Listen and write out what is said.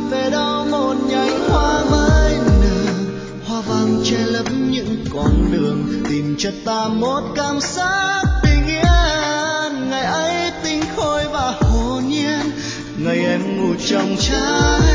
về đâu một nhành hoa mới nở, hoa vàng che lấp những con đường, tìm cho ta một cảm giác bình yên. Ngày ấy tinh khôi và hồn nhiên, ngày em ngủ trong trái